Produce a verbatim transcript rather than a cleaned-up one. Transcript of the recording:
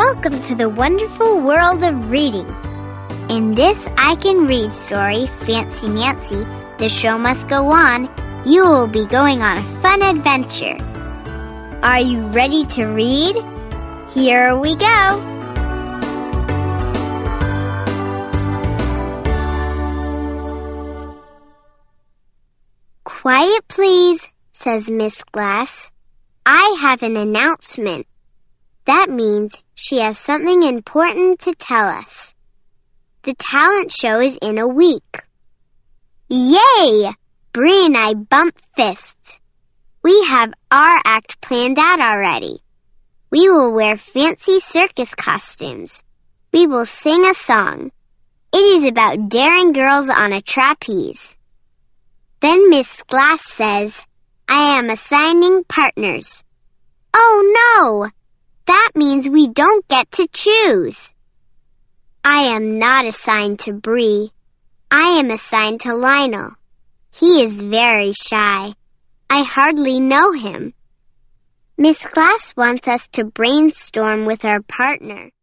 Welcome to the wonderful world of reading. In this I Can Read story, Fancy Nancy, The Show Must Go On, you will be going on a fun adventure. Are you ready to read? Here we go! Quiet, please, says Miss Glass. I have an announcement. That means she has something important to tell us. The talent show is in a week. Yay! Bree and I bump fists. We have our act planned out already. We will wear fancy circus costumes. We will sing a song. It is about daring girls on a trapeze. Then Miss Glass says, I am assigning partners. Oh no! That means we don't get to choose. I am not assigned to Bree. I am assigned to Lionel. He is very shy. I hardly know him. Miss Glass wants us to brainstorm with our partner.